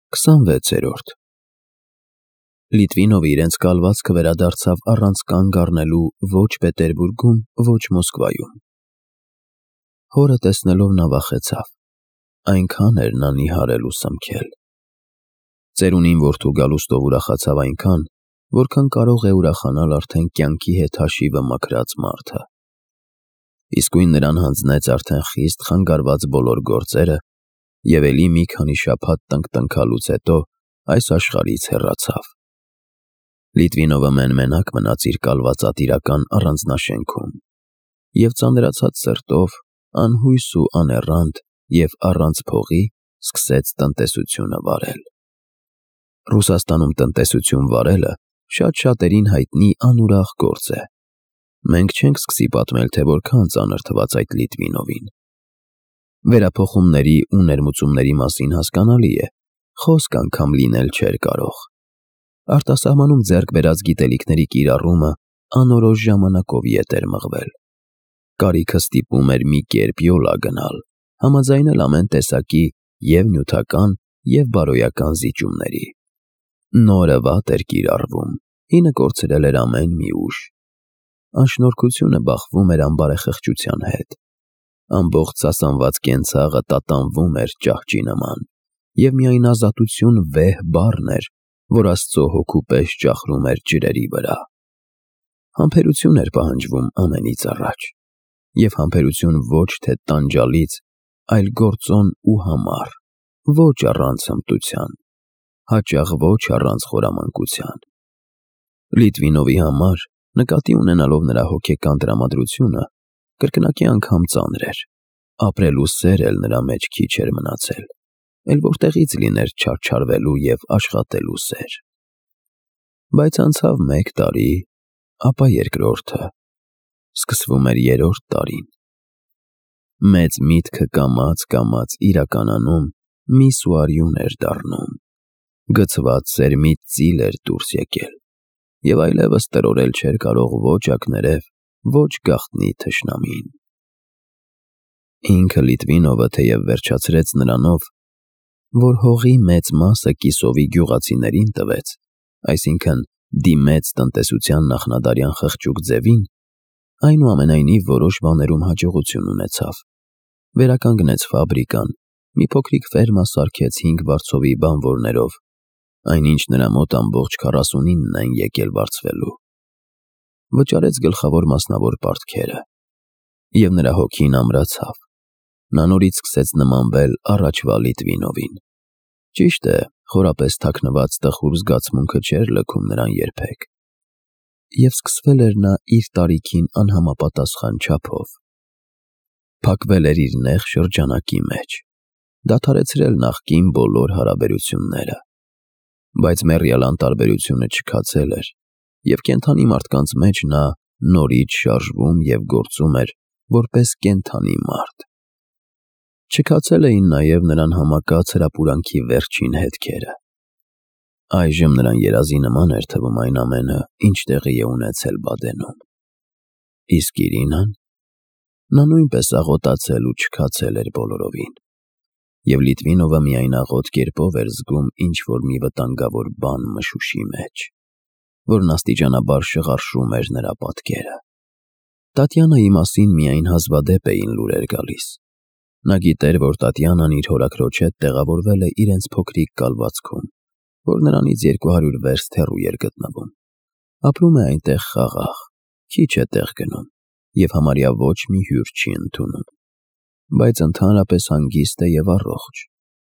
26-րդ Լիտվինովը իրենց կալվածքը վերադարձավ առանց կանգ առնելու ոչ Պետերբուրգում, ոչ Մոսկվայում։ Հորը տեսնելով նա վախեցավ, այնքան էր նա նիհարել ու սմքել։ Ծերունին որդու գալուստով ուրախացավ այնքան, որքան կարող է ուրախանալ արդեն կյանքի հետ հաշիվը մաքրած մարդը։ Իսկույն նրան հանձնեց արդեն խիստ խանգարված բոլոր գործերը և էլի մի քանի շաբաթ տնկտնքալուց հետո այս աշխարհից հեռացավ։ Լիտվինովը մեն-մենակ մնաց իր կալվածատիրական առանձնաշենքում և ծանրացած սրտով, անհույս ու աներրանդ և առանց փողի սկսեց տնտեսությունը վարել։ Ռուսաստանում տնտեսություն վարելը շատ շատերին հայտնի անուրախ գործ է։ Մենք չենք սկսի պատմել, թե որքան ծանր թվաց այդ Լիտվինովին։ Վերափոխումների ու ներմուծումների մասին հասկանալի է, խոսք անգամ լինել չէր կարող։ Արտասահմանում ձեռք բերած գիտելիքների կիրառումը անորոշ ժամանակով ետ էր մղվել։ Կարիքը ստիպում էր մի կերպ յոլա գնալ, համաձայնել ամեն տեսակի և նյութական, և բարոյական զիջումների։ Նորը վատ էր կիրառվում, հինը կորցրել էր ամեն մի ուժ։ Անշնորհքությունը բախվում էր անբարեխղճության հետ։ Ամբողջ սասանված կենցաղը տատանվում էր ճահճի նման, և միայն ազատություն վեհ բառն էր, որ Աստծո հոգու պես ճախրում էր ջրերի վրա։ Համբերություն էր պահանջվում ամենից առաջ, և համբերություն ոչ թե տանջալից, այլ գործոն ու համառ, ոչ առանց հմտության, հաճախ ոչ առանց խորամանկության։ Լիտվինովի համար, նկատի ունենալով նրա հոգեկան տրամադրությունը, կրկնակի անգամ ծանր էր, ապրելու սեր էլ նրա մեջ քիչ էր մնացել, էլ որտեղից լիներ չարչարվելու և աշխատելու սեր։ Բայց անցավ 1 տարի, ապա երկրորդը, սկսվում էր 3-րդ տարին։ Մեծ միտքը կամաց իրականանում միս ու արյուն էր դառնում, գցված սերմից ծիլ էր դուրս եկել, և այլևս տրորել չէր կարող ոչ ակներև, ոչ գաղտնի թշնամին։ Ինքը Լիտվինովը թեև վերջացրեց նրանով, որ հողի մեծ մասը Կիսովի գյուղացիներին տվեց, այսինքն դիմեց տնտեսության նախնադարյան խղճուկ ձևին, այնուամենայնիվ որոշ բաներում հաջողություն ունեցավ։ Վերականգնեց ֆաբրիկան, մի փոքրիկ ֆերմա սարքեց 5 վարձովի բանվորներով, այնինչ նրա մոտ ամբողջ 49-ն են եկել վարձվելու։ Վճարեց գլխավոր մասնավոր պարտքերը, և նրա հոգին ամրացավ։ Նա նորից սկսեց նմանվել առաջվա Լիտվինովին։ Ճիշտ է, խորապես թաքնված տխուր զգացմունքը չէր լքում նրան երբեք։ Եվ սկսվել էր նա իր տարիքին անհամապատասխան չափով։ Փակվել էր իր նեղ շրջանակի մեջ, դադարեցրել նախկին բոլոր հարաբերությունները։ Բայց մեռյալ անտարբերությունը չքացել էր, և կենդանի մարդկանց մեջ նա նորից շարժվում և գործում էր որպես կենդանի մարդ։ Չքացել էին նաև նրան համակած հրապուրանքի վերջին հետքերը։ Այժմ նրան երազի նման էր թվում այն ամենը, ինչ տեղի է ունեցել Բադենում։ Իսկ Իրինան։ Նա նույնպես աղոտացել ու չքացել էր բոլորովին, և Լիտվինովը միայնաղոտ կերպով էր զգում ինչ-որ մի վտանգավոր բան մշուշի մեջ, որն աստիճանաբար շղարշում էր նրա պատկերը։ Տատյանայի մասին միայն հազվադեպ էին լուրեր գալիս։ Նա գիտեր, որ Տատյանան իր հորաքրոջ հետ տեղավորվել է իրենց փոքրիկ կալվածքում, որ նրանից 200 վերստ հեռու էր գտնվում։ Ապրում է այնտեղ խաղաղ, քիչ է տեղ գնում և համարյա ոչ մի հյուր չի ընդունում, բայց ընդհանրապես հանգիստ է և առողջ։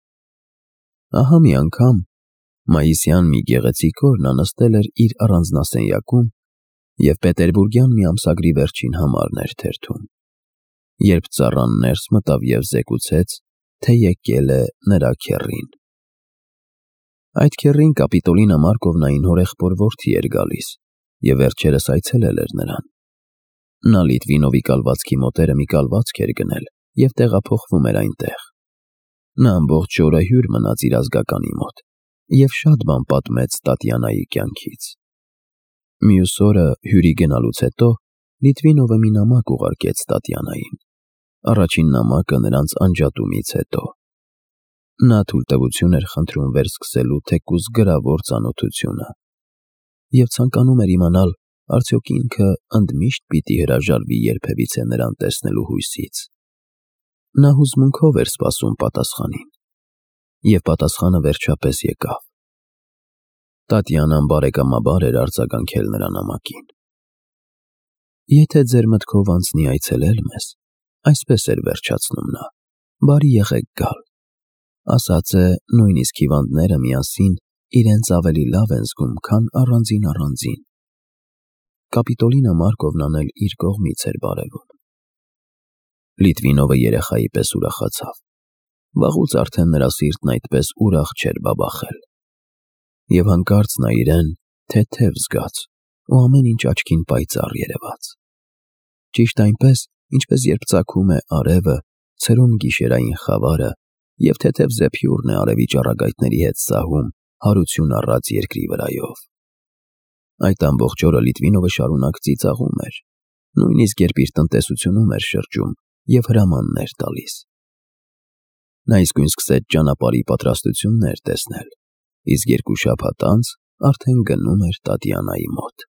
Ահա մի անգամ, մայիսյան մի գեղեցիկ օր, նա նստել էր իր առանձնասենյակում և պետերբուրգյան մի ամսագրի վերջին համարն էր թերթում, երբ ծառան ներս մտավ և զեկուցեց, թե եկել է նրա քեռին։ Այդ քեռին Կապիտոլինա Մարկովնային հորեղբոր որդի էր գալիս և վերջերս այցելել էր նրան։ Նա Լիտվինովի կալվածքի մոտերը մի կալվածք էր գնել և տեղափոխվում էր այնտեղ։ Նա ամբողջ օրը հյուր մնաց իր ազգականի մոտ և շատ բան պատմեց Տատյանայի կյանքից։ Մյուս օրը հյուրի գնալուց հետո Լիտվինովը մի նամակ ուղարկեց Տատյանային, առաջին նամակը նրանց անջատումից հետո։ Նա թույլտվություն էր խնդրում վերսկսելու թեկուզ գրավոր ծանոթությունը և ցանկանում էր իմանալ, արդյոք ինքը ընդմիշտ պիտի հրաժարվի երբևիցե նրան տեսնելու հույսից։ Նա հուզմունքով էր սպասում պատասխանին, և պատասխանը վերջապես եկավ։ Տատյանան բարեկամաբար էր արձագանքել նրա նամակին։ «Եթե ձեր մտքով անցնի այցելել մեզ, այսպես էր վերջացնում նա, բարի եղեք գալ։ Ասած է, նույնիսկ հիվանդները միասին իրենց ավելի լավ են զգում, քան առանձին։ Կապիտոլինա Մարկովնան էլ իր կողմից էր բարևում»։ Լիտվինովը երեխայի պես ուրախացավ։ Վաղուց արդեն նրա սիրտն այդպես ուրախ չէր բաբախել։ Եվ հանկարծ նա իրեն թեթև զգաց ու ամեն ինչ աչքին պայծառ երևաց։ Ճիշտ այնպես, ինչպես երբ ծագում է արևը, ցրում գիշերային խավարը և թեթև զեփյուռն է արևի ճառագայթների հետ սահում հարություն առած երկրի վրայով։ Այդ ամբողջ օրը Լիտվինովը շարունակ ծիծաղում էր, նույնիսկ երբ իր տնտեսությունում էր շրջում և հրամաններ տալիս։ Նա իսկույն սկսեց ճանապարհի պատրաստություններ տեսնել, իսկ 2 շաբաթ անց արդեն գնում էր Տատյանայի մոտ։